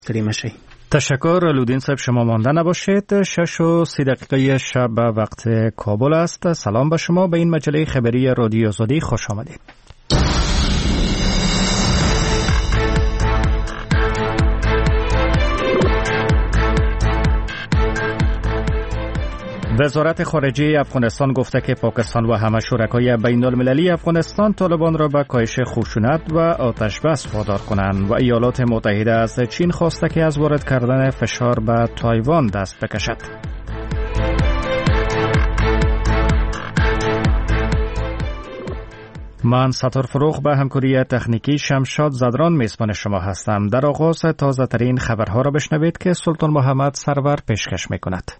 کریمشی. تشکر لودین صاحب، شما مانده نباشید. 6:30 شب وقت کابل است. سلام به شما. به این مجله خبری رادیو آزادی خوش آمدید. وزارت خارجه افغانستان گفته که پاکستان و همه شرکای بین‌المللی افغانستان طالبان را به کاهش خشونت و آتش بس وادار کنند و ایالات متحده از چین خواسته که از وارد کردن فشار به تایوان دست بکشد. من ستار فروغ به همکاری تکنیکی شمشاد زدران میزبان شما هستم. در آغاز تازه ترین خبرها را بشنوید که سلطان محمد سرور پیشکش میکند.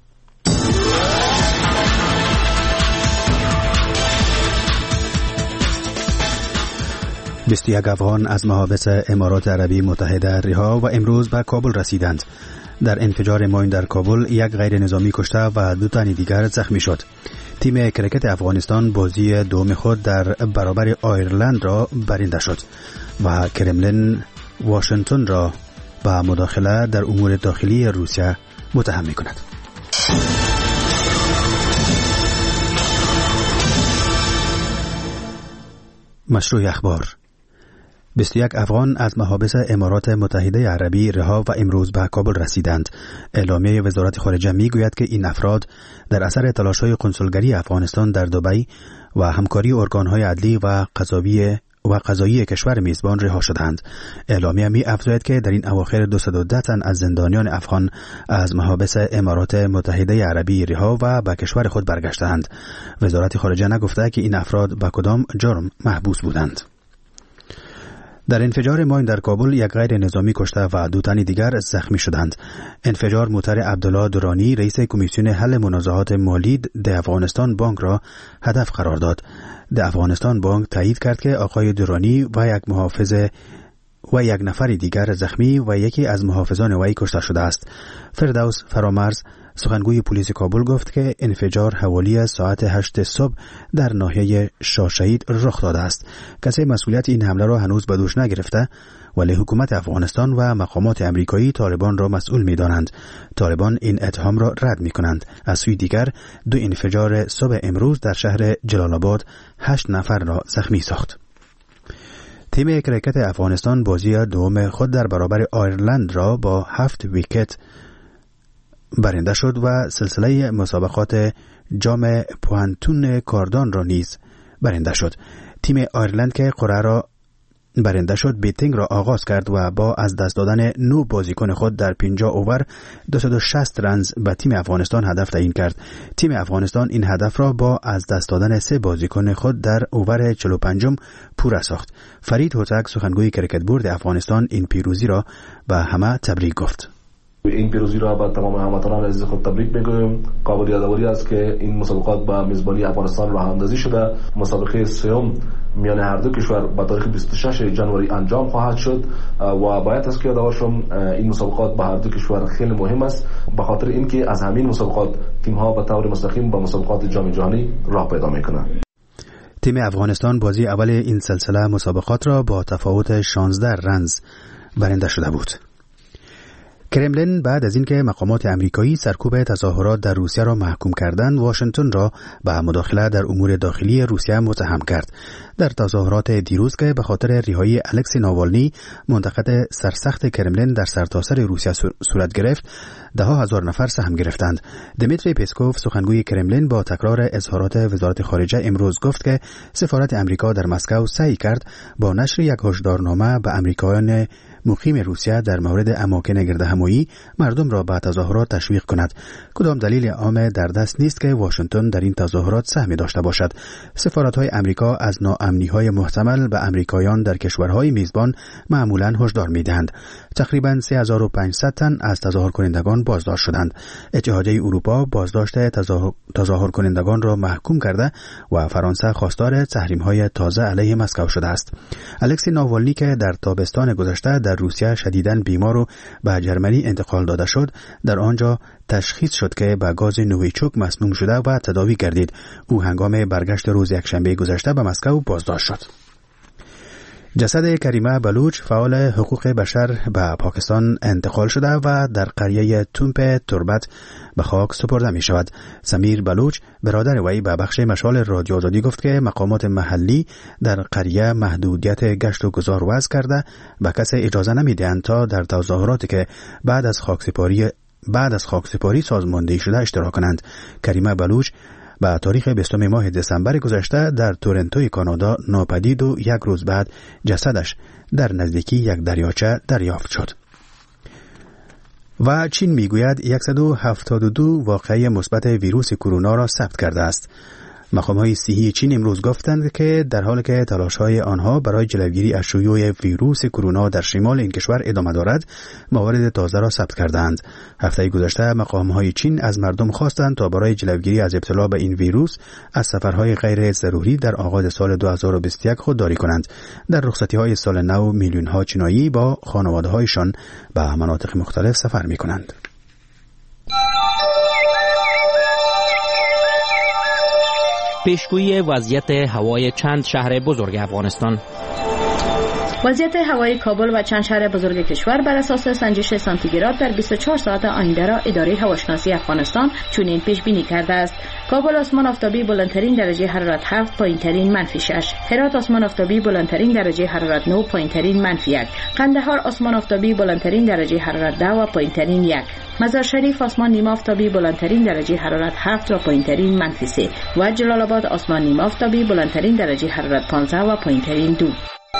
21 افغان از محابس امارات عربی متحده رها و امروز به کابل رسیدند. در انفجار ماین در کابل یک غیر نظامی کشته و 2 تن دیگر زخمی شد. تیم کرکت افغانستان بازی دوم خود در برابر آیرلند را برنده شد و کرملین واشنگتن را به مداخله در امور داخلی روسیه متهم می‌کند. مشروع اخبار. 21 افغان از محابس امارات متحده عربی رها و امروز به کابل رسیدند. اعلامیه وزارت خارجه میگوید که این افراد در اثر تلاش‌های کنسولگری افغانستان در دبی و همکاری ارگان‌های عدلی و قضایی کشور میزبان رها شدند. اعلامیه می‌افزاید که در این اواخر 210 تن از زندانیان افغان از محابس امارات متحده عربی رها و به کشور خود برگشتند. وزارت خارجه نگفته که این افراد به کدام جرم محبوس بودند. در انفجار ماین در کابل یک غیر نظامی کشته و 2 تن دیگر زخمی شدند. انفجار موتر عبدالله درانی رئیس کمیسیون حل منازعات مالی ده افغانستان بانک را هدف قرار داد. ده افغانستان بانک تایید کرد که آقای درانی و یک محافظ و یک نفر دیگر زخمی و یکی از محافظان وی کشته شده است. فردوس فرامرز سخنگوی پلیس کابل گفت که انفجار حوالی ساعت 8 صبح در ناحیه شاه شهید رخ داده است. کسی مسئولیت این حمله را هنوز به دوش نگرفته، ولی حکومت افغانستان و مقامات امریکایی طالبان را مسئول می‌دانند. طالبان این اتهام را رد می‌کنند. از سوی دیگر 2 انفجار صبح امروز در شهر جلال آباد 8 نفر را زخمی ساخت. تیم کرکت افغانستان بازی دوم خود در برابر آیرلند را با 7 ویکت برنده شد و سلسله مسابقات جام پوانتون کاردان را نیز برنده شد. تیم آیرلند که قرعه را برنده شد بیتینگ را آغاز کرد و با از دست دادن 9 بازیکن خود در 50 اوور 260 رنز به تیم افغانستان هدف تعیین کرد. تیم افغانستان این هدف را با از دست دادن 3 بازیکن خود در اوور 45 پوره ساخت. فرید هوتک سخنگوی کرکت بورد افغانستان این پیروزی را به همه تبریک گفت. این پیروزی را به تمام هموطنان عزیز خود تبریک میگویم. قابل یادآوری است که این مسابقات با میزبانی افغانستان راه اندازی شده. مسابقه سوم میان هر دو کشور به تاریخ 26 جنوری انجام خواهد شد و باید است که یادآور شوم این مسابقات به هر دو کشور خیلی مهم است، به خاطر اینکه از همین مسابقات تیم‌ها به طور مستقیم به مسابقات جام جهانی راه پیدا میکنند. تیم افغانستان بازی اول این سلسله مسابقات را با تفاوت 16 رنز برنده شده بود. کرملین بعد از اینکه مقامات امریکایی سرکوب تظاهرات در روسیه را محکوم کردند، واشنگتن را به مداخله در امور داخلی روسیه متهم کرد. در تظاهرات دیروز که به خاطر رهایی الکسی ناوالنی منتقد سرسخت کرملین در سرتاسر روسیه صورت گرفت، 10,000 نفر سهم گرفتند. دمیتری پسکوف سخنگوی کرملین با تکرار اظهارات وزارت خارجه امروز گفت که سفارت امریکا در مسکو سعی کرد با نشر یک هشدارنامه به امریکایان مقیم روسیه در مورد اماکن گردهمایی مردم را به تظاهرات تشویق کند. کدام دلیل عام در دست نیست که واشنگتن در این تظاهرات سهمی داشته باشد. سفارت‌های امریکا از ناامنی‌های محتمل به امریکایان در کشورهای میزبان معمولاً هشدار می‌دهند. تقریباً 3500 تن از تظاهر کنندگان بازداشت شدند. اتحادیه اروپا بازداشت تظاهر کنندگان را محکوم کرده و فرانسه خواستار تحریم‌های تازه علیه مسکو شده است. الکسی ناوالنی که در تابستان گذشته در روسیه شدیداً بیمار و به جرمنی انتقال داده شد، در آنجا تشخیص شد که به گاز نوویچوک مسموم شده و تداوی گردید. او هنگام برگشت روز یکشنبه گذشته به مسکو بازداشت شد. جسد کریمه بلوچ فعال حقوق بشر به پاکستان انتقال شده و در قریه تومپ تربت به خاک سپرده می شود. سمیر بلوچ برادر وی به بخش مشال رادیو آزادی گفت که مقامات محلی در قریه محدودیت گشت و گذار وضع کرده به کسی اجازه نمی دهند تا در تظاهراتی که بعد از خاکسپاری سازماندهی شده اشتراک کنند. کریمه بلوچ به تاریخ 20 ماه دسامبر گذشته در تورنتوی کانادا ناپدید و یک روز بعد جسدش در نزدیکی یک دریاچه دریافت شد. و چین میگوید 172 واقعه مثبت ویروس کرونا را ثبت کرده است. مقام‌های صحی چین امروز گفتند که در حالی که تلاش‌های آنها برای جلوگیری از شیوع ویروس کرونا در شمال این کشور ادامه دارد، موارد تازه را ثبت کردند. هفته گذشته مقام‌های چین از مردم خواستند تا برای جلوگیری از ابتلا به این ویروس از سفرهای غیر ضروری در آغاز سال 2021 خودداری کنند. در رخصتی‌های سال نو میلیون‌ها چینایی با خانواده‌هایشان به مناطق مختلف سفر می‌کنند. پیشگویی وضعیت هوای چند شهر بزرگ افغانستان. وضعیت هوای کابل و چند شهر بزرگ کشور بر اساس سنجش سانتیگراد در 24 ساعت آینده را اداره هواشناسی افغانستان چنین پیش بینی کرده است. کابل آسمان آفتابی بلندترین درجه حرارت 7، پایینترین -6. هرات آسمان آفتابی بلندترین درجه حرارت 9، پایینترین -1. قندهار آسمان آفتابی بلندترین درجه حرارت 10 و پایینترین 1. مزار شریف آسمان نیمه آفتابی بلندترین درجه حرارت 7 و پایینترین -3 و جلال آباد آسمان نیمه آفتابی بلندترین درجه حرارت 15 و پایینترین 2.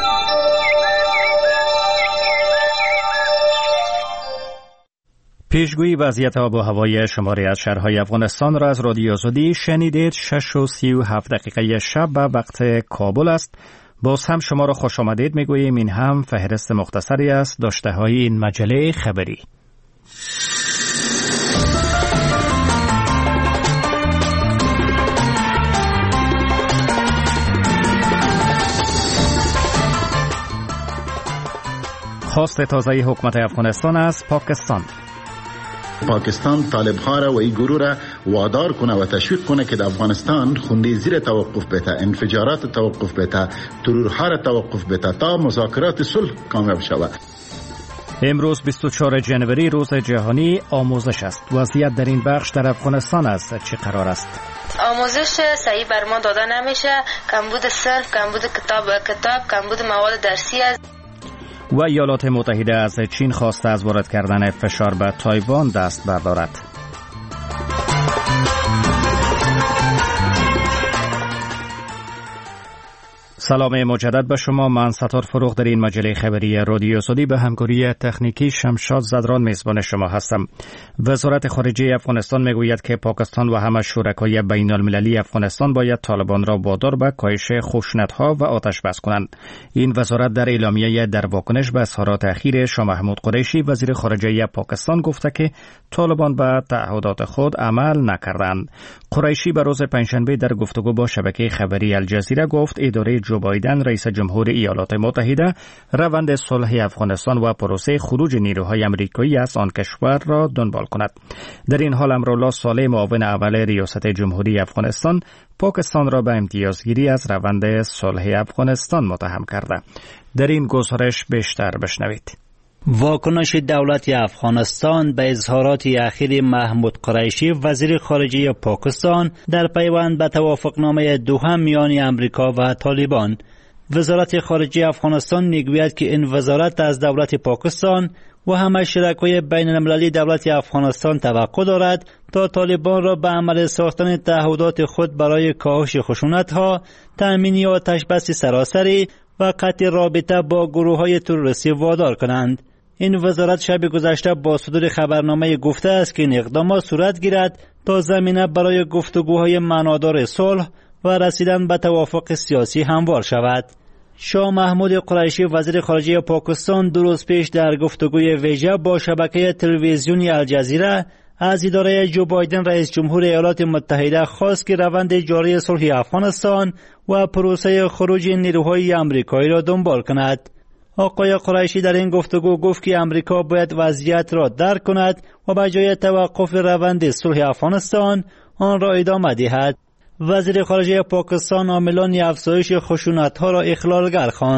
پیشگویی وضعیت آب و هوای شماری از شهرهای افغانستان را از رادیو آزادی شنیدید. 6:37 شب به وقت کابل است. باز هم شما را خوش آمدید میگوییم. این هم فهرست مختصری است داشته های این مجله خبری. خواست تازه حکومت افغانستان از پاکستان طالب‌ها را و این گروه را وادار کنه و تشویق کنه که در افغانستان خونریزی را توقف بده، انفجارات توقف بده، ترورها را توقف بده تا مذاکرات صلح کامیاب شود. امروز 24 جنوری روز جهانی آموزش است. وضعیت در این بخش در افغانستان است چه قرار است؟ آموزش صحیح بر ما داده نمیشه. کمبود صرف، کمبود کتاب، کمبود مواد درسی است. و ایالات متحده از چین خواسته از وارد کردن فشار به تایوان دست بردارد. سلام مجدد به شما. من ستار فروغ در این مجله خبری رادیو آزادی به همکاری تکنیکی شمشاد زدران میزبان شما هستم. وزارت خارجه افغانستان میگوید که پاکستان و همه شرکای بین المللی افغانستان باید طالبان را وادار به کاهش خشونت‌ها و آتش بس کنند. این وزارت در اعلامیه در واکنش به اظهارات اخیر شاه محمود قریشی وزیر خارجه پاکستان گفته که طالبان به تعهدات خود عمل نکردند. قریشی به روز پنجشنبه در گفتگو با شبکه خبری الجزیره گفت اداره جو بایدن رئیس جمهور ایالات متحده روند صلح افغانستان و پروسه خروج نیروهای آمریکایی از آن کشور را دنبال کند. در این حال امرالله صالح معاون اول ریاست جمهوری افغانستان پاکستان را به امتیازگیری از روند صلح افغانستان متهم کرده. در این گزارش بیشتر بشنوید. واکنش دولت افغانستان به اظهارات اخیر محمود قریشی وزیر خارجه پاکستان در پیوند به توافقنامه دوهم میان امریکا و طالبان. وزارت خارجه افغانستان میگوید که این وزارت از دولت پاکستان و همه شرکای بین المللی دولت افغانستان توقع دارد تا طالبان را به عمل ساختن تعهدات خود برای کاهش خشونت‌ها، تأمین آتش بس سراسری و قطع رابطه با گروه‌های تروریستی وادار کنند. این وزارت شب گذشته با صدور خبرنامه گفته است که این اقدامات صورت گیرد تا زمینه برای گفتگوهای معنادار صلح و رسیدن به توافق سیاسی هموار شود. شاه محمود قریشی وزیر خارجه پاکستان 2 روز پیش در گفتگوی ویژه با شبکه تلویزیونی الجزیره از اداره جو بایدن رئیس جمهور ایالات متحده خواست که روند جاری صلح افغانستان و پروسه خروج نیروهای آمریکایی را دنبال کند. آقای قریشی در این گفتگو گفت که امریکا باید وضعیت را درک کند و به جای توقف روند صلح افغانستان آن را ادامه دهد. وزیر خارجه پاکستان عاملان افزایش خشونت‌ها را اخلالگر خواند.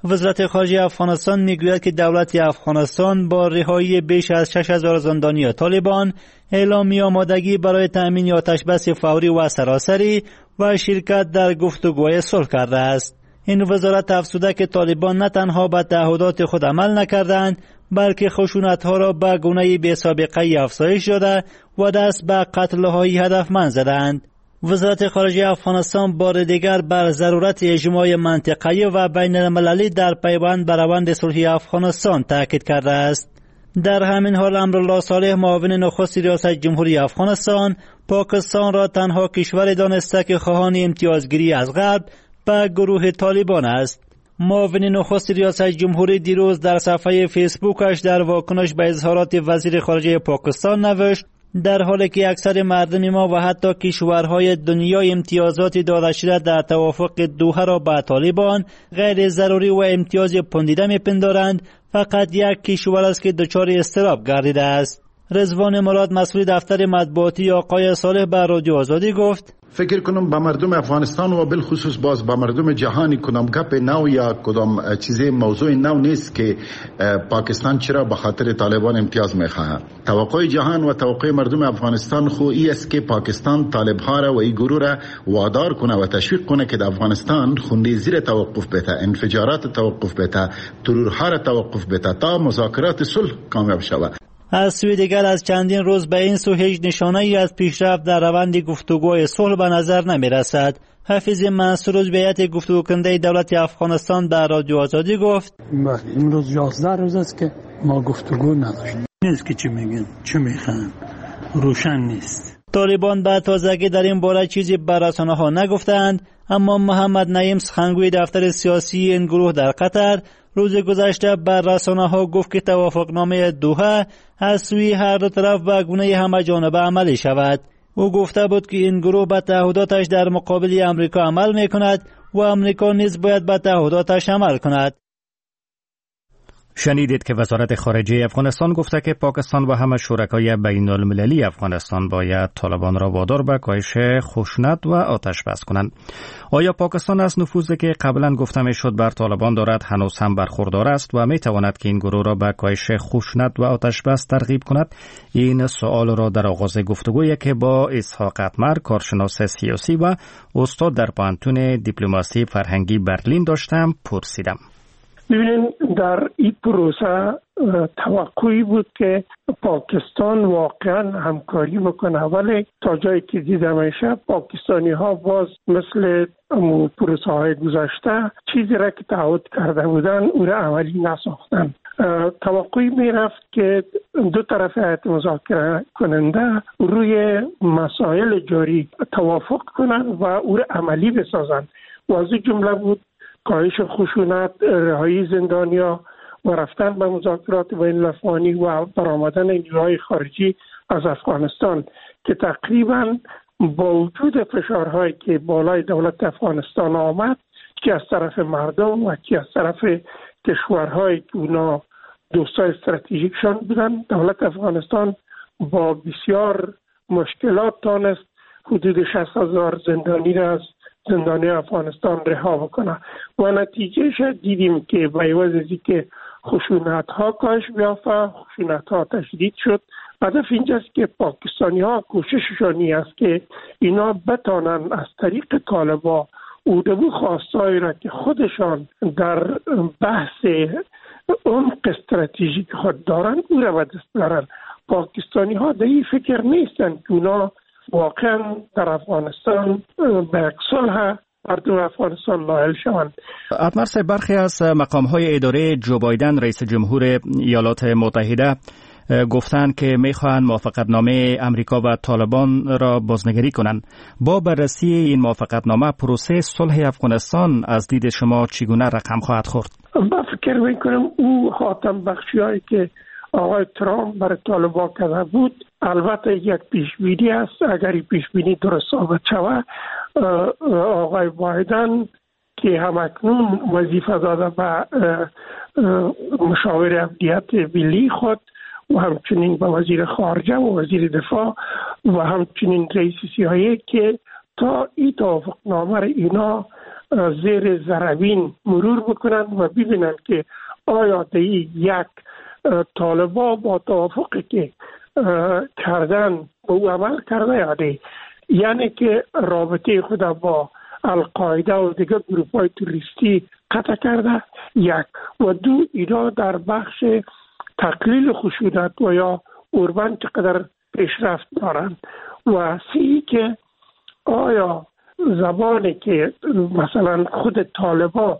وزارت خارجه افغانستان میگوید که دولت افغانستان با رهایی بیش از 6000 زندانی طالبان اعلامی آمادگی برای تأمین آتشبس فوری و سراسری و شرکت در گفتگوهای صلح کرده است. این وزارت افزوده که طالبان نه تنها به تعهدات خود عمل نکردند بلکه خشونت‌ها را به گونه بی‌سابقه افزایش داده و دست به قتل‌های هدفمند زدند. وزارت خارجه افغانستان بار دیگر بر ضرورت اجماع منطقه‌ای و بین‌المللی در پیوند به روند صلحی افغانستان تاکید کرده است. در همین حال امرالله صالح معاون نخست ریاست جمهوری افغانستان پاکستان را تنها کشور دانسته که خواهان امتیازگیری از غرب به گروه طالبان است. معاون نخست ریاست جمهوری دیروز در صفحه فیسبوکش در واکنش به اظهارات وزیر خارجه پاکستان نوشت در حالی که اکثر مردم ما و حتی کشورهای دنیا امتیازات داده شده در توافق دوحه را به طالبان غیر ضروری و امتیاز پندیده می‌پندارند، فقط یک کشور است که دچار اضطراب گردیده است. رضوان مراد مسئول دفتر مطبوعاتی آقای صالح به رادیو آزادی گفت فکر کنم با مردم افغانستان و بالخصوص باز با مردم جهانی کدام گپ نو یا کدام چیز موضوع نو نیست که پاکستان چرا به خاطر طالبان امتیاز میخواهد. توقع جهان و توقع مردم افغانستان خویی است که پاکستان طالبها را و این گروه را وادار کنه و تشویق کنه که در افغانستان خونریزی را توقف بده، انفجارات توقف بده، ترورها را توقف بده تا مذاکرات صلح کامیاب شود. از سوی دیگر از چندین روز به این سو هیچ نشانه‌ای از پیشرفت در روند گفتگوهای صلح به نظر نمی‌رسد. حافظ منصور از هیئت گفتگو کننده دولت افغانستان در رادیو آزادی گفت امروز 11 روز است که ما گفتگو نداشتیم. نیست که چی میگن چی میخوان روشن نیست. طالبان به تازگی در این باره چیزی به رسانه‌ها نگفتند، اما محمد نعیم سخنگوی دفتر سیاسی این گروه در قطر روز گذشته بر رسانه‌ها گفت که توافقنامه دوحه از سوی هر دو طرف به گونه همه جانبه عملی شود. او گفته بود که این گروه به تعهداتش در مقابل امریکا عمل می‌کند و امریکا نیز باید به تعهداتش عمل کند. شنیدید که وزارت خارجه افغانستان گفته که پاکستان و همه شرکای بین‌المللی افغانستان باید طالبان را وادار به کاهش خشونت و آتش بس کنند. آیا پاکستان از نفوذی که قبلا گفته میشد بر طالبان دارد هنوز هم برخوردار است و می تواند که این گروه را به کاهش خشونت و آتش بس ترغیب کند؟ این سوال را در آغاز گفتگویی که با اسحاق اتمر کارشناس سیاسی و استاد در پانتون دیپلماسی فرهنگی برلین داشتم پرسیدم. ببینید در این پروسه توقعی بود که پاکستان واقعا همکاری بکنه، ولی تا جایی که دیده میشه پاکستانی ها باز مثل پروسه های گذشته چیزی را که تعهد کرده بودن او را عملی نساختن. توقعی میرفت که دو طرف هیئت مذاکره کننده روی مسائل جاری توافق کنند و او را عملی بسازند و از این جمله بود کاهش خشونت، رهایی زندانیا و رفتن به مذاکرات بین الافغانی و برآمدن نیروهای خارجی از افغانستان که تقریبا با وجود فشارهایی که بالای دولت افغانستان آمد که از طرف مردم و که از طرف کشورهایی که اونا دوستای استراتژیکشان بودن، دولت افغانستان با بسیار مشکلات تانست حدود 60,000 زندانی را از زندانی افغانستان رها بکنه و نتیجهش دیدیم که به عوض از اینکه خشونت ها کاهش بیافته، خشونت ها تشدید شد. هدف اینجاست که پاکستانی ها کوشششانی است که اینا بتانن از طریق طالبان اودبو خواستایی را که خودشان در بحث عمق استراتژیک خود دارن او را به دست بیارن. پاکستانی ها در این فکر نیستن که اونا واقعا در افغانستان به یک صلح مردم افغانستان نائل شوند. اتمر صاحب، برخی از مقام‌های اداره جو بایدن رئیس جمهور ایالات متحده گفتند که می‌خواهند موافقتنامه امریکا و طالبان را بازنگری کنند. با بررسی این موافقتنامه پروسه صلح افغانستان از دید شما چگونه رقم خواهد خورد؟ من فکر می‌کنم او حاتم بخشی‌هایی که آقای ترامپ برای طالبان کرده بود البته یک پیشبینی است. اگر این پیشبینی درست ثابت شود آقای بایدن که همکنون وظیفه داده به مشاور امنیت ملی خود و همچنین به وزیر خارجه و وزیر دفاع و همچنین رئیس CIA که تا این توافقنامه را اینا زیر ذروین مرور بکنن و ببینن که آیا دی یک طالبا با توافقی که کردن به او عمل کرده یا دی، یعنی که رابطه خود با القاعده و دیگر گروه‌های تروریستی قطع کرده، یک، و دو، اینا در بخش تقلیل خشونت و یا اوربن چقدر پیشرفت دارند، و سی که آیا زبانی که مثلا خود طالبا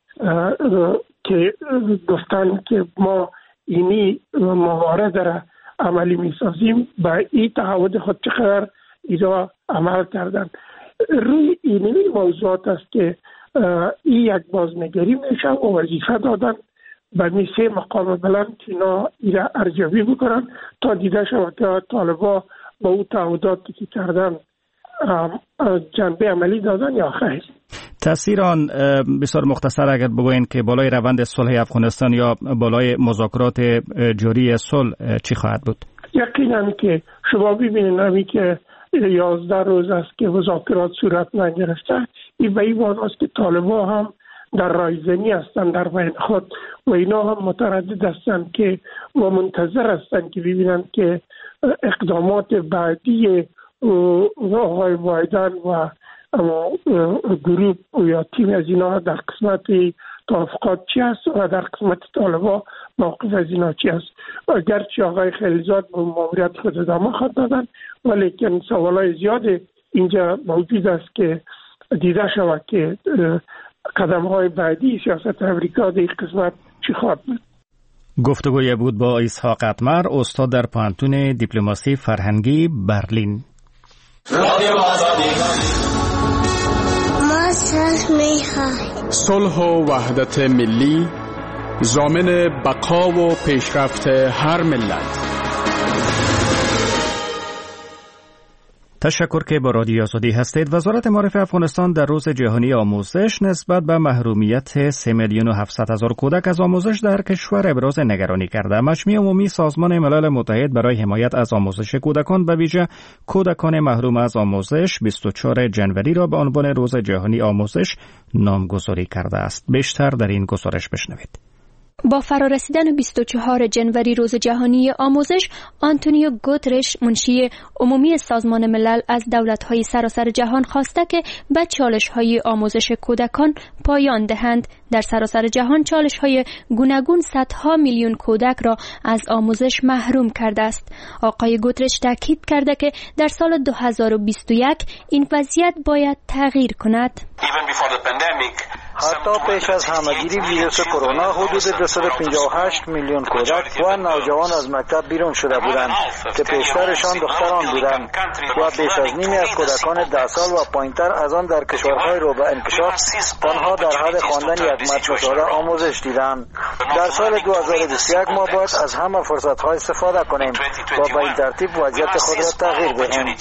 که گفتن که ما اینی موارد را عملی میسازیم به این تعهد خود چقدر اینا عمل کردن. روی اینی موضوعات است که این یک بازنگری میشه و وظیفه دادن به میسه مقام بلند که اینا اینا ارزیابی بکنن تا دیده شود که طالبا با او تعهداتی که کردن جنبه عملی دادن یا خیر. تأثیر آن بسیار مختصر اگر بگوین که بالای روند صلح افغانستان یا بالای مذاکرات جاری صلح چی خواهد بود؟ یقینا که شما ببینید همی که 11 روز است که مذاکرات صورت نگرفته، این به این معنی است که طالبان هم در رایزنی هستند در بین خود و اینا هم متردد هستند که و منتظر هستند که ببینند که اقدامات بعدی آقای بایدن و گروه یا تیم از اینا در قسمت توافقات چی است و در قسمت طالبان موقف از اینا چی است. اگرچه آقای خلیلزاد به ماموریت خود ادامه خواهد دادن، ولیکن سوالای زیاد اینجا موجود است که دیده شود که قدم های بعدی سیاست امریکا در این قسمت چی خواهد بود. گفتگوی بود با اسحاق اتمر، استاد در پانتون دیپلماسی فرهنگی برلین. ما صلح و وحدت ملی ضامن بقا و پیشرفت هر ملت. تشکر که با رادیو آزادی هستید. وزارت معارف افغانستان در روز جهانی آموزش نسبت به محرومیت 3,700,000 کودک از آموزش در کشور ابراز نگرانی کرده. مجمع عمومی سازمان ملل متحد برای حمایت از آموزش کودکان به ویژه کودکان محروم از آموزش 24 جنوری را به عنوان روز جهانی آموزش نامگذاری کرده است. بیشتر در این گزارش بشنوید. با فرارسیدن 24 جنوری روز جهانی آموزش، آنتونیو گوترش منشی عمومی سازمان ملل از دولت‌های سراسر جهان خواسته که به چالش‌های آموزش کودکان پایان دهند. در سراسر جهان چالش‌های گوناگون صدها میلیون کودک را از آموزش محروم کرده است. آقای گوترش تاکید کرده که در سال 2021 این وضعیت باید تغییر کند. حتی پیش از همه‌گیری ویروس کرونا حدود 258 میلیون کودک و نوجوان از مکتب بیرون شده بودند که بیشترشان دختران بودند و بیش از نیمی از کودکان 10 سال و پایینتر از آن در کشورهای رو به انکشاف تنها در حد خواندن یک متن ساده آموزش دیدند. در سال 2021 ما باید از همه فرصت‌ها استفاده کنیم و به این ترتیب وضعیت خود را تغییر دهیم.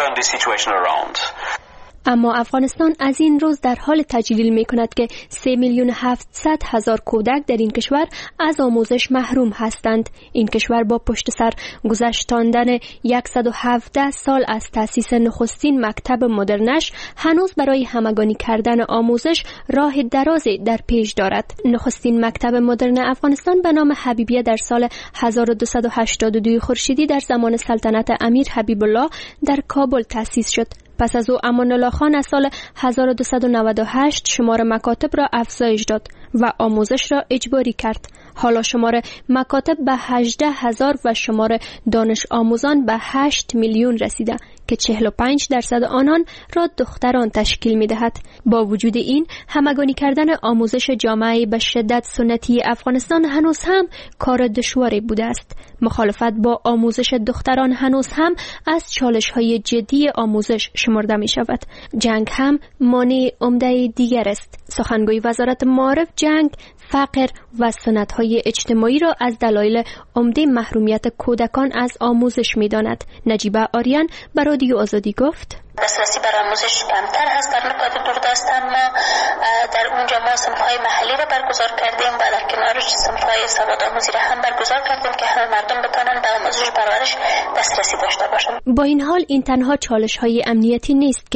اما افغانستان از این روز در حال تجلیل می کند که 3,700,000 کودک در این کشور از آموزش محروم هستند. این کشور با پشت سر گذشتاندن 117 سال از تأسیس نخستین مکتب مدرنش هنوز برای همگانی کردن آموزش راه درازی در پیش دارد. نخستین مکتب مدرن افغانستان به نام حبیبیه در سال 1282 خورشیدی در زمان سلطنت امیر حبیب الله در کابل تأسیس شد. پس از او امان الله خان از سال 1298 شمار مکاتب را افزایش داد و آموزش را اجباری کرد. حالا شمار مکاتب به 18,000 و شمار دانش آموزان به 8 میلیون رسیده که 45% آنان را دختران تشکیل می دهد. با وجود این، همگانی کردن آموزش جامعه به شدت سنتی افغانستان هنوز هم کار دشواری بوده است. مخالفت با آموزش دختران هنوز هم از چالش‌های جدی آموزش شمرده می شود. جنگ هم مانع عمده دیگر است. سخنگوی وزارت معارف جنگ، فقر و سنت‌های اجتماعی را از دلایل عمده محرومیت کودکان از آموزش می‌داند. نجیبه آریان بر رادیو آزادی گفت: دسترسی بر آموزش کمتر هست در نقاط دوردست، اما در اونجا ما صنف‌های محلی را برگزار کردیم و در کنارش صنف‌های سواد آموزی را هم برگزار کردیم که همه مردم بتوانند به آموزش پرورش دسترسی داشته باشند. با این حال این تنها چالش‌های امنیتی نیست که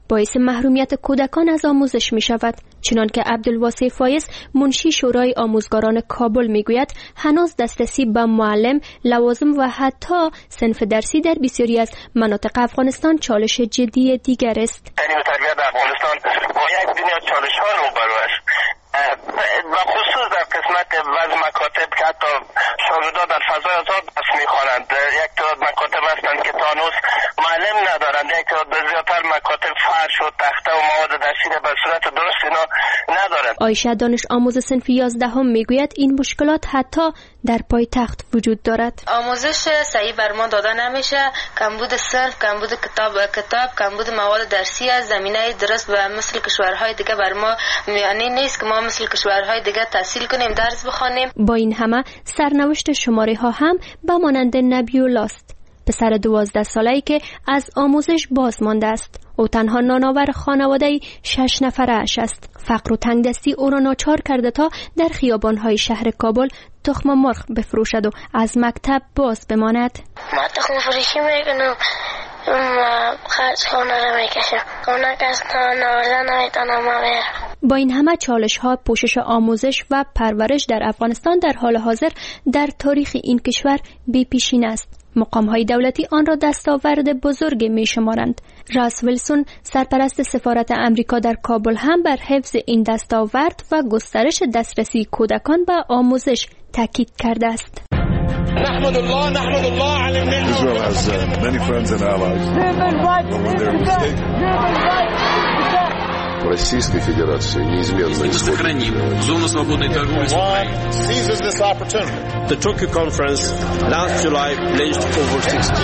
باعث محرومیت کودکان از آموزش می شود. چنانکه عبدالواسع فایز منشی شورای آموزگاران کابل می گوید هنوز دسترسی به معلم، لوازم و حتی صنف درسی در بسیاری از مناطق افغانستان چالش جدی دیگر است. تعلیم و تربیت در افغانستان با یک دنیا چالش ها روبرو است. و خصوص در قسمت بعض مکاتب که حتی شاگردان در فضای آزاد درس می‌خوانند. یک تعداد مکاتب هستند که تا هنوز معلم ندارند، یک تعداد زیادتر مکاتب فرش و تخته و مواد درسی به صورت درست اینا ندارند. عایشه دانش آموز صنف 11 میگوید این مشکلات حتی در پایتخت وجود دارد. آموزش صحیح بر ما داده نمیشه، کمبود صنف، کمبود کتاب، کمبود مواد درسی از زمینه درست و مثل کشورهای دیگه بر ما یعنی نیست که ما مثل کشورهای دیگه تحصیل کنیم، درس بخوانیم. با این همه سرنوشت شماره ها هم به مانند نبیولا است، پسر 12 ساله‌ای که از آموزش باز مانده است. او تنها نانآور خانواده 6 نفره اش است. فقر و تنگدستی او را ناچار کرده تا در خیابان‌های شهر کابل تخم مرغ بفروشد و از مکتب باز بماند. ما تخم فروشی میکنم، خرج خانه را میکشم، خانه کس نوازه نمیتونم برم. با این همه چالش ها، پوشش آموزش و پرورش در افغانستان در حال حاضر در تاریخ این کشور بی پیشین است. مقام های دولتی آن را دستاورد بزرگ می شمارند. راس ویلسون، سرپرست سفارت امریکا در کابل، هم بر حفظ این دستاورد و گسترش دسترسی کودکان به آموزش تاکید کرده است. نحمد الله علی النعمة. Israel has many friends and allies. When they're mistaken. Российской Федерации неизменно сохраним зону свободной торговли с Украиной. Seizes this opportunity. The Tokyo conference last July pledged over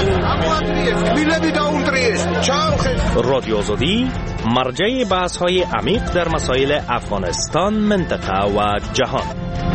16 رادیو آزادی مرجع بحث‌های عمیق در مسائل افغانستان، منطقه و جهان.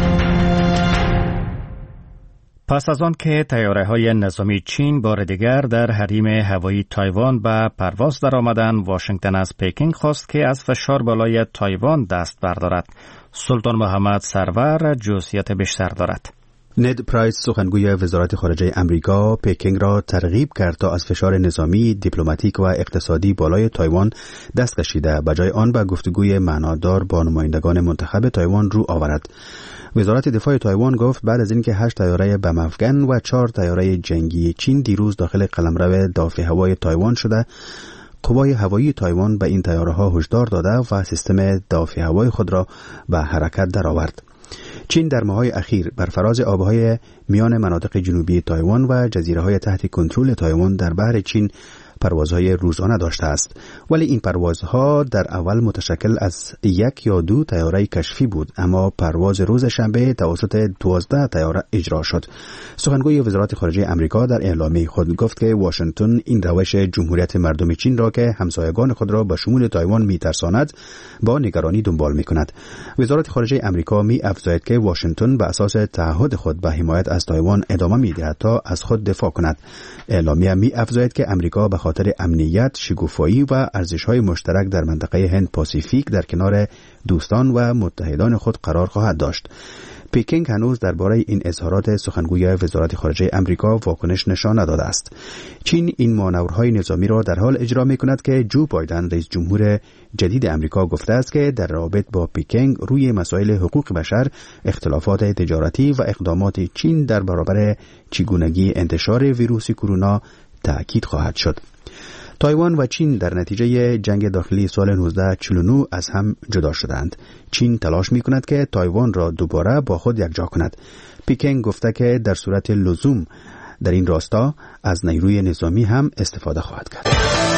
پس از آن که طیاره‌های نظامی چین بار دیگر در حریم هوایی تایوان به پرواز درآمدند، واشنگتن از پکینگ خواست که از فشار بالای تایوان دست بردارد. سلطان محمد سرور جزئیات بیشتر دارد. ند پرایس، سخنگوی وزارت خارجه امریکا، پکینگ را ترغیب کرد تا از فشار نظامی، دیپلماتیک و اقتصادی بالای تایوان دست کشیده، بجای آن به گفتگوی معنادار با نمایندگان منتخب تایوان رو آورد. وزارت دفاع تایوان گفت بعد از اینکه 8 طیاره بم افغان و 4 طیاره جنگی چین دیروز داخل قلمرو دافع هوای تایوان شده، قوای هوایی تایوان به این طیاره‌ها هشدار داده و سیستم دافع هوای خود را به حرکت درآورد. چین در ماه‌های اخیر بر فراز آبهای میان مناطق جنوبی تایوان و جزیره‌های تحت کنترل تایوان در بحر چین پروازهای روزانه داشته است، ولی این پروازها در اول متشکل از 1 یا 2 طیاره کشفی بود، اما پرواز روز شنبه توسط 12 طیاره اجرا شد. سخنگوی وزارت خارجه امریکا در اعلامیه خود گفت که واشنگتن این روش جمهوریت مردم چین را که همسایگان خود را به شمول تایوان می‌ترساند با نگرانی دنبال می‌کند. وزارت خارجه امریکا می‌افزاید که واشنگتن به اساس تعهد خود به حمایت از تایوان ادامه می‌دهد تا از خود دفاع کند. اعلامیه می‌افزاید که امریکا به خاطر امنیت، شکوفایی و ارزش‌های مشترک در منطقه هند پاسیفیک در کنار دوستان و متحدان خود قرار خواهد داشت. پکینگ هنوز درباره این اظهارات سخنگوی وزارت خارجه امریکا واکنش نشان نداده است. چین این مانورهای نظامی را در حال اجرا می‌کند که جو بایدن رئیس جمهور جدید امریکا گفته است که در رابط با پکینگ روی مسائل حقوق بشر، اختلافات تجارتی و اقدامات چین در برابر چگونگی انتشار ویروس کرونا تأکید خواهد شد. تایوان و چین در نتیجه جنگ داخلی سال 1949 از هم جدا شدند. چین تلاش می کند که تایوان را دوباره با خود یکجا کند. پکینگ گفته که در صورت لزوم در این راستا از نیروی نظامی هم استفاده خواهد کرد.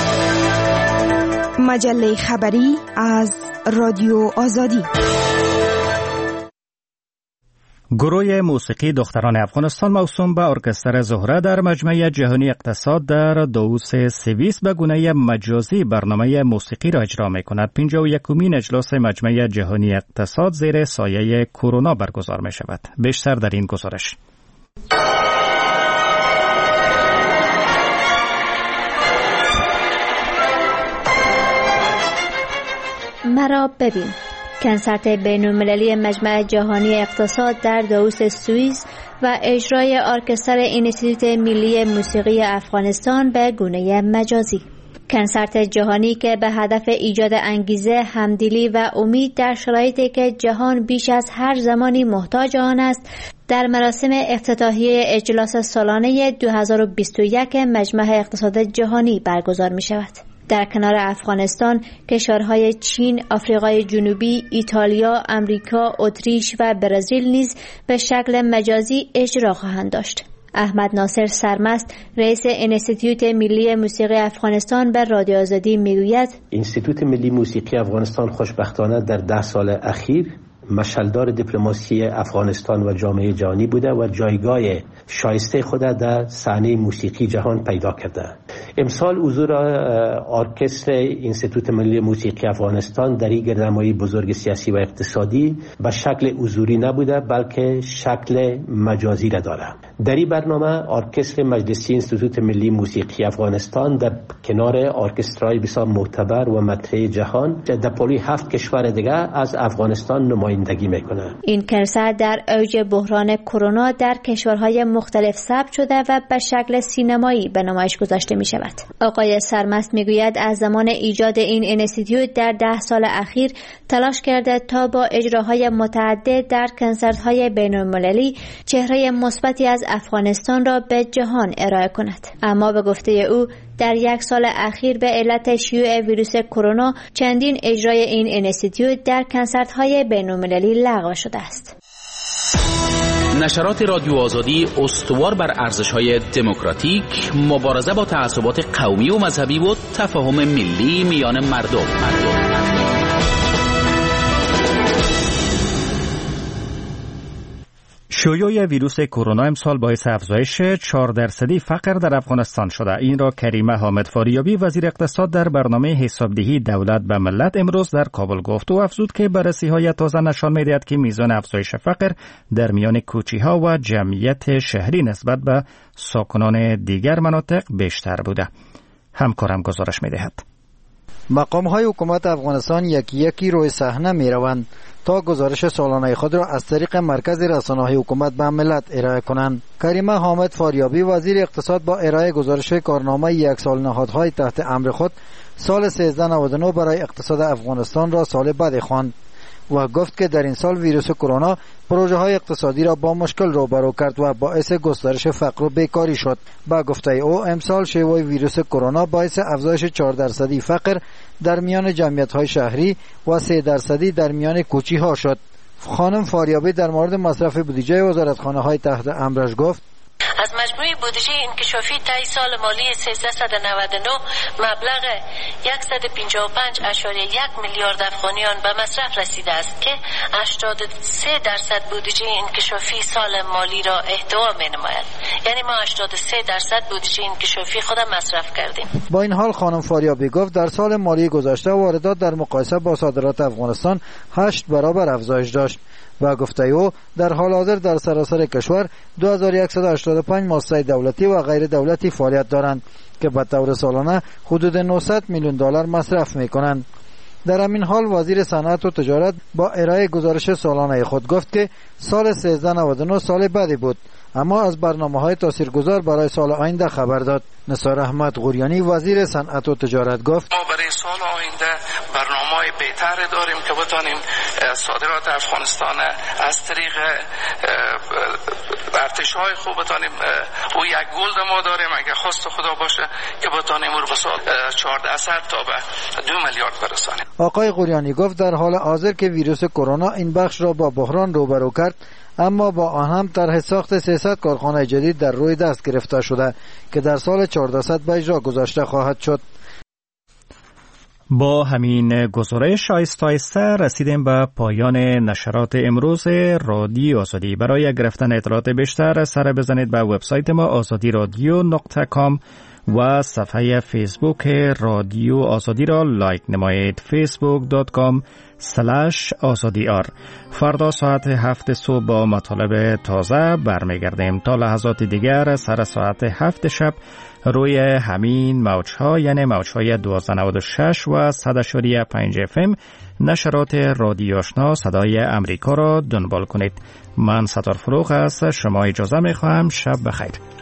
مجله خبری از رادیو آزادی. گروه موسیقی دختران افغانستان موسوم به ارکستر زهره در مجمع جهانی اقتصاد در داووس سوئیس به گونه مجازی برنامه موسیقی را اجرا می کند. 51مین اجلاس مجمع جهانی اقتصاد زیر سایه کرونا برگزار می شود. بیشتر در این گزارش. مرا ببین، کنسرت بین‌المللی مجمع جهانی اقتصاد در داووس سوئیس و اجرای ارکستر اینستیتوت ملی موسیقی افغانستان به گونه مجازی. کنسرت جهانی که به هدف ایجاد انگیزه، همدلی و امید در شرایطی که جهان بیش از هر زمانی محتاج آن است، در مراسم افتتاحیه اجلاس سالانه 2021 مجمع اقتصاد جهانی برگزار می شود. در کنار افغانستان، کشورهای چین، آفریقای جنوبی، ایتالیا، امریکا، اتریش و برزیل نیز به شکل مجازی اجرا خواهند داشت. احمد ناصر سرمست، رئیس انستیتوت ملی موسیقی افغانستان، به رادیو آزادی میگوید انستیتوت ملی موسیقی افغانستان خوشبختانه در 10 سال اخیر مشعلدار دیپلماسی افغانستان و جامعه جهانی بوده و جایگاه شایسته خود در صحنه موسیقی جهان پیدا کرده. امسال حضور ارکستر انستیتوت ملی موسیقی افغانستان در این گردنمایی بزرگ سیاسی و اقتصادی به شکل حضوری نبوده بلکه شکل مجازی را داره. در این برنامه ارکستر مجلسی انستیتوت ملی موسیقی افغانستان در کنار ارکسترهای بسیار معتبر و مطرح جهان در پلی 7 کشور دیگه از افغانستان نمایندگی میکنه. این کنسرت در اوج بحران کرونا در کشورهای مختلف ثبت شده و به شکل سینمایی به نمایش گذاشته می شود. آقای سرمست میگوید از زمان ایجاد این انستیتوت در 10 سال اخیر تلاش کرده تا با اجراهای متعدد در کنسرت‌های بین‌المللی چهره مثبتی از افغانستان را به جهان ارائه کند. اما به گفته او در 1 سال اخیر به علت شیوع ویروس کرونا چندین اجرای این انستیتوت در کنسرت‌های بین‌المللی لغو شده است. نشرات رادیو آزادی استوار بر ارزش‌های دموکراتیک، مبارزه با تعصبات قومی و مذهبی و تفاهم ملی میان مردم. شیوع ویروس کرونا امسال باعث افزایش 4% فقر در افغانستان شده. این را کریمه حامد فاریابی، وزیر اقتصاد، در برنامه حسابدهی دولت به ملت امروز در کابل گفت و افزود که بررسی‌های تازه نشان می‌دهد که میزان افزایش فقر در میان کوچی‌ها و جمعیت شهری نسبت به ساکنان دیگر مناطق بیشتر بوده. همکارم گزارش می‌دهد. مقام‌های حکومت افغانستان یکی روی صحنه می‌روند تا گزارش سالانه خود را از طریق مرکز رسانه‌های حکومت به ملت ارائه کنند. کریمه حامد فاریابی، وزیر اقتصاد، با ارائه گزارش کارنامه 1 سال نهادهای تحت امر خود سال 1399 برای اقتصاد افغانستان را سال بد خواند و گفت که در این سال ویروس کرونا پروژه‌های اقتصادی را با مشکل روبرو کرد و باعث گسترش فقر و بیکاری شد. با گفته او امسال شیوع ویروس کرونا باعث افزایش 4% فقر در میان جمعیت‌های شهری و 3% در میان کوچی‌ها شد. خانم فاریابی در مورد مصرف بودجه وزارتخانه‌های تحت امرش گفت: از مجموع بودجه انکشافی طی سال مالی 1399 مبلغ 155.1 میلیارد افغانیان به مصرف رسیده است که 83% بودجه انکشافی سال مالی را احتوا می‌نماید. یعنی ما 83% بودجه انکشافی خود مصرف کردیم. با این حال خانم فاریابی گفت در سال مالی گذشته واردات در مقایسه با صادرات افغانستان 8 برابر افزایش داشت. و گفته او در حال حاضر در سراسر کشور 2185 مؤسسه دولتی و غیر دولتی فعالیت دارند که به طور سالانه حدود 900 میلیون دلار مصرف می‌کنند. در همین حال وزیر صنعت و تجارت با ارائه گزارش سالانه خود گفت که سال 1399 سال بدی بود، اما از برنامه‌های تاثیرگذار برای سال آینده خبر داد. نثار احمد غوریانی، وزیر صنعت و تجارت، گفت: ما برای سال آینده برنامه‌های بهتری داریم که بتانیم صادرات افغانستان از طریق ارتش‌های خوب بتانیم او یک گل ما داریم اگه خواست خدا باشه که بتانیم او رو به سال 1400 تا به 2 میلیارد برسانیم. آقای غوریانی گفت در حال حاضر که ویروس کرونا این بخش را با بحران روبرو کرد، اما با آن هم طرح ساخت 300 کارخانه جدید در روی دست گرفته شده که در سال 1400 به اجرا گذاشته خواهد شد. با همین گزارش آیسته رسیدیم به پایان نشرات امروز رادیو آزادی. برای گرفتن اطلاعات بیشتر سر بزنید به وبسایت ما azadiradio.com و صفحه فیسبوک رادیو آزادی را لایک نمایید، facebook.com/azadiyar. فردا ساعت 7 صبح با مطالب تازه برمیگردیم. تا لحظات دیگر سر ساعت 7 شب روی همین موج‌ها، یعنی موج‌های 1296 و 100.5 FM نشرات رادیو آشنا صدای امریکا را دنبال کنید. من ستار فروغ از شما اجازه می‌خواهم. شب بخیر.